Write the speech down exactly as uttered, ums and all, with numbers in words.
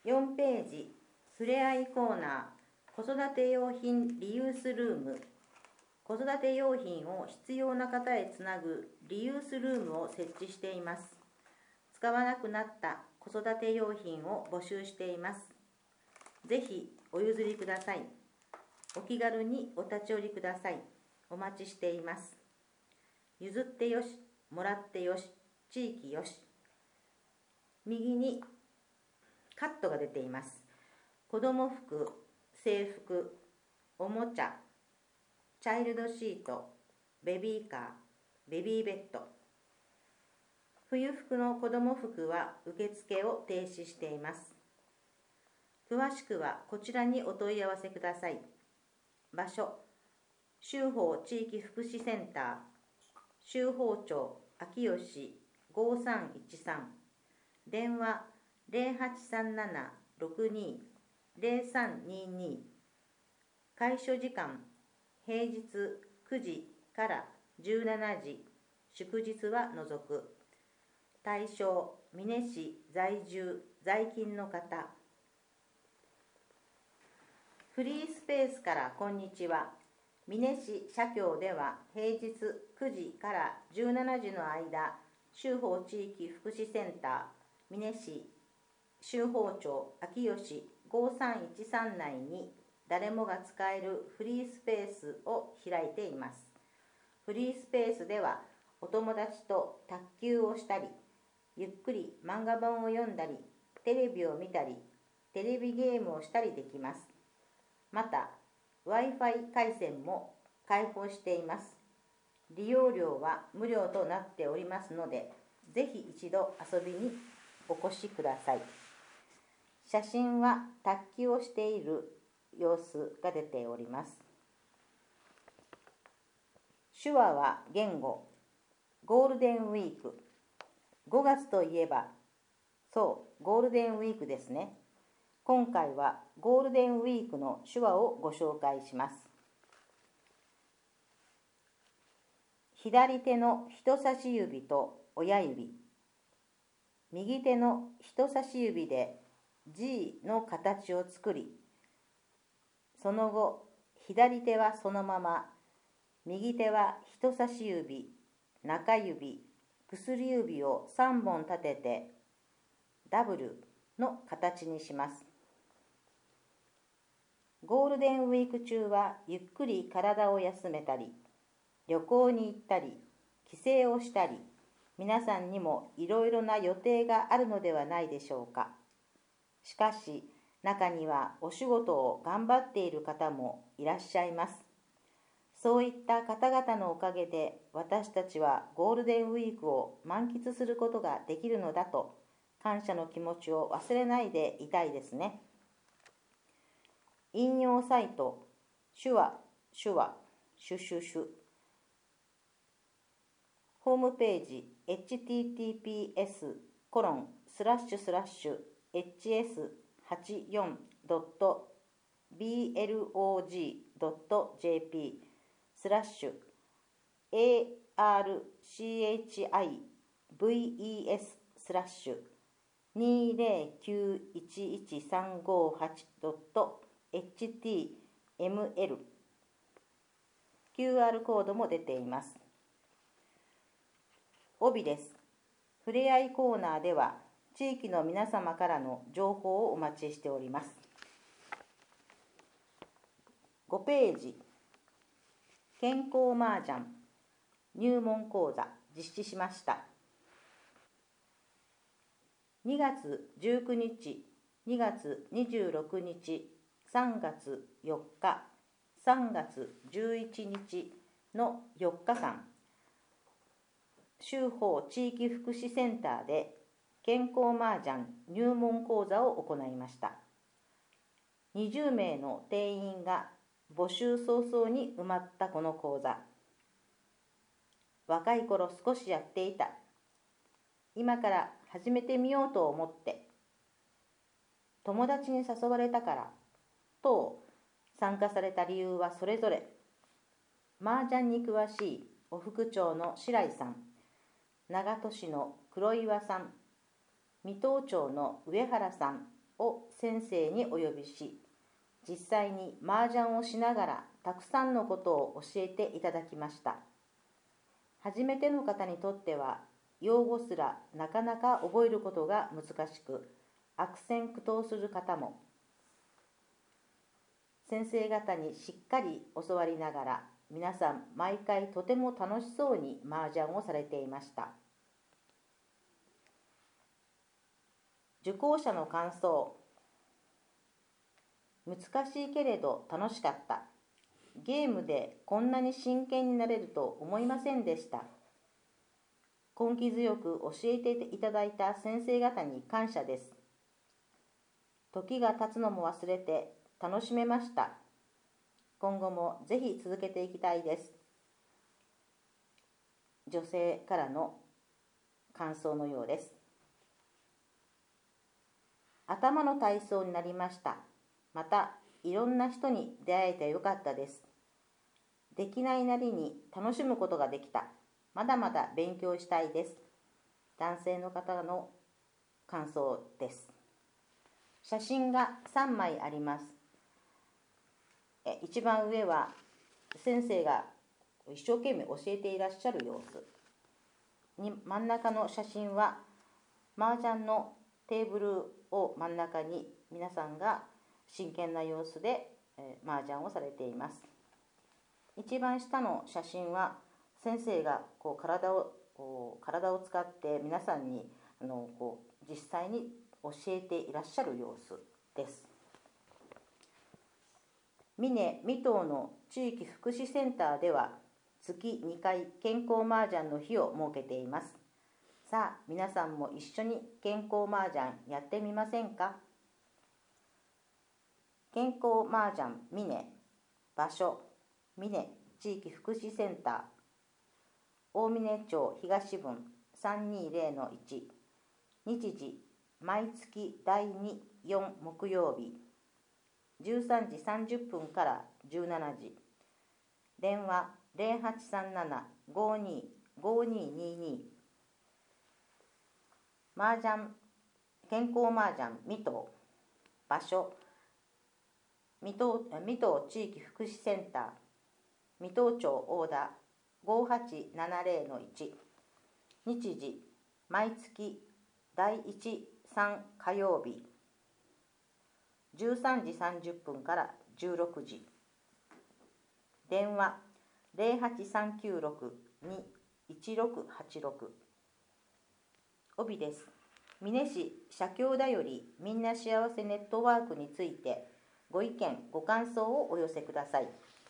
よんページ、ふれあいコーナー、子育て用品リユースルーム。子育て用品を必要な方へつなぐリユースルームを設置しています。使わなくなった子育て用品を募集しています。ぜひお譲りください。お気軽にお立ち寄りください。お待ちしています。譲ってよし、もらってよし、地域よし。右にカットが出ています。子ども服、制服、おもちゃ、チャイルドシート、ベビーカー、ベビーベッド。冬服の子ども服は受付を停止しています。詳しくはこちらにお問い合わせください。場所、秋豊地域福祉センター、秋豊町秋吉ごさんいちさん、電話ゼロはちさんなな ろくに ゼロさんにに。開所時間、平日くじからじゅうしちじ、祝日は除く。対象、美祢市在住在勤の方。フリースペースからこんにちは。美祢市社協では平日くじからじゅうしちじの間、秋豊地域福祉センター、美祢市秋豊町秋吉ごさんいちさん内に誰もが使えるフリースペースを開いています。フリースペースではお友達と卓球をしたり、ゆっくり漫画本を読んだり、テレビを見たり、テレビゲームをしたりできます。また、Wi-Fi 回線も開放しています。利用料は無料となっておりますので、ぜひ一度遊びにお越しください。写真は卓球をしている様子が出ております。手話は言語、ゴールデンウィーク。ごがつといえば、そう、ゴールデンウィークですね。今回はゴールデンウィークの手話をご紹介します。左手の人差し指と親指、右手の人差し指で ジー の形を作り、その後、左手はそのまま、右手は人差し指、中指、薬指をさんぼん立てて、ダブルの形にします。ゴールデンウィーク中はゆっくり体を休めたり、旅行に行ったり、帰省をしたり、皆さんにもいろいろな予定があるのではないでしょうか。しかし、中にはお仕事を頑張っている方もいらっしゃいます。そういった方々のおかげで、私たちはゴールデンウィークを満喫することができるのだと、感謝の気持ちを忘れないでいたいですね。引用サイト、手話、手話、シュシュシュ。ホームページ、エイチティーティーピーエスコロンスラッシュスラッシュエイチエスはちじゅうよんドットビーエルオージードットジェーピースラッシュ エーアールシーエイチアイブイイーエススラッシュにゼロきゅういちいちさんごはちドットエイチティーエムエル。 キューアール コードも出ています。帯です。ふれあいコーナーでは地域の皆様からの情報をお待ちしております。ごページ、健康麻雀入門講座実施しました。にがつじゅうくにち、にがつにじゅうろくにち、さんがつよっか、さんがつじゅういちにちのよっかかん、秋豊地域福祉センターで健康麻雀入門講座を行いました。にじゅうめいの定員が募集早々に埋まったこの講座。若い頃少しやっていた。今から始めてみようと思って。友達に誘われたからと参加された理由はそれぞれ。麻雀に詳しいお副長の白井さん、長門市の黒岩さん、水戸町の上原さんを先生にお呼びし、実際に麻雀をしながらたくさんのことを教えていただきました。初めての方にとっては用語すらなかなか覚えることが難しく、悪戦苦闘する方も、先生方にしっかり教わりながら、皆さん毎回とても楽しそうに麻雀をされていました。受講者の感想。難しいけれど楽しかった。ゲームでこんなに真剣になれると思いませんでした。根気強く教えていただいた先生方に感謝です。時が経つのも忘れて楽しめました。今後もぜひ続けていきたいです。女性からの感想のようです。頭の体操になりました。また、いろんな人に出会えてよかったです。できないなりに楽しむことができた。まだまだ勉強したいです。男性の方の感想です。写真がさんまいあります。え一番上は先生が一生懸命教えていらっしゃる様子に、真ん中の写真は麻雀のテーブルを真ん中に皆さんが真剣な様子で、えー、麻雀をされています。一番下の写真は先生がこう体をこう体を使って皆さんにあのこう実際に教えていらっしゃる様子です。美祢水戸の地域福祉センターでは月にかい健康麻雀の日を設けています。さあ皆さんも一緒に健康麻雀やってみませんか。健康麻雀美祢、場所美祢地域福祉センター、大峰町東分 さんにーぜろのいち、日時毎月だいに、よん木曜日じゅうさんじさんじゅっぷんからじゅうしちじ、電話ゼロはちさんなな ごーにー ごーにーにーにー、麻雀健康麻雀水戸、場所水戸水戸地域福祉センター、水戸町大田ごーはちななぜろのいち、日時毎月だいいち、さん火曜日じゅうさんじさんじゅっぷんからじゅうろくじ、電話ゼロはちさんきゅうろく にーいちろくはちろく。帯です。美祢市社協だよりみんな幸せネットワークについてご意見ご感想をお寄せください。